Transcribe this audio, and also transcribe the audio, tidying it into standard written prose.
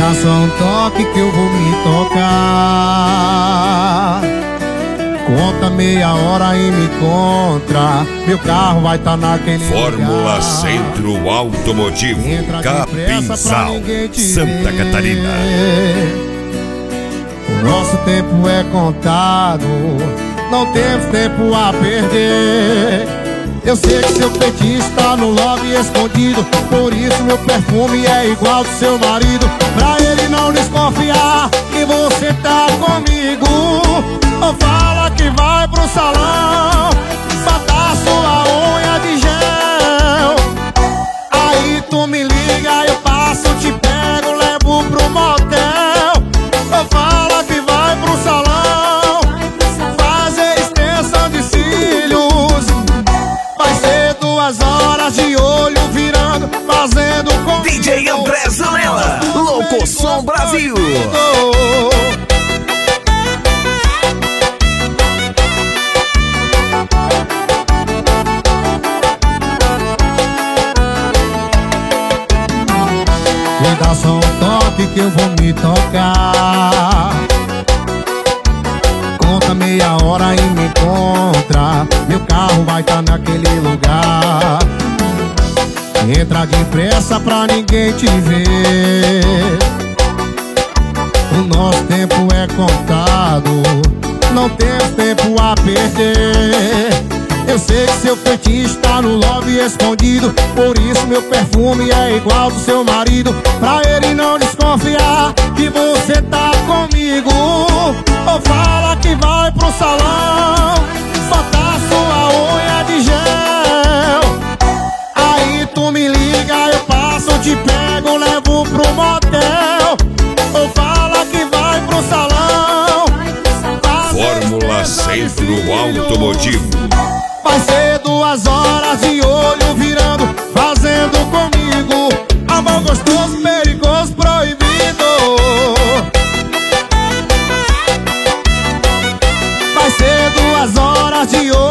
dá só um toque que eu vou me tocar. Conta meia hora e me encontra. Meu carro vai tá naquele Fórmula lugar. Centro Automotivo, Capinzal, Santa Catarina. O nosso tempo é contado, não temos tempo a perder. Eu sei que seu feitiço tá no lobby escondido, por isso meu perfume é igual do seu marido. Pra ele não desconfiar que você tá comigo, ou fala que vai pro salão botar sua unha de gel. Aí tu me liga, eu passo, te pego, levo pro motel. Ou fala que vai pro salão fazer extensão de cílios. Vai ser 2 horas de olho virando, fazendo com DJ André Zanella, Louco Som Brasil. Me dá só um toque que eu vou me tocar. Conta meia hora e me encontra. Meu carro vai tá naquele lugar. Entra depressa pra ninguém te ver. O nosso tempo é contado, não temos tempo a perder. Eu sei que seu feitiço tá no lobby escondido, por isso meu perfume é igual do seu marido. Pra ele não desconfiar que você tá comigo, ou fala que vai pro salão botar sua unha de gel. Aí tu me liga, eu passo, te pego, levo pro motel. Ou fala que vai pro salão Fórmula Centro Automotivo. Vai ser 2 horas de olho virando, fazendo comigo amor gostoso, perigoso, proibido. Vai ser 2 horas de olho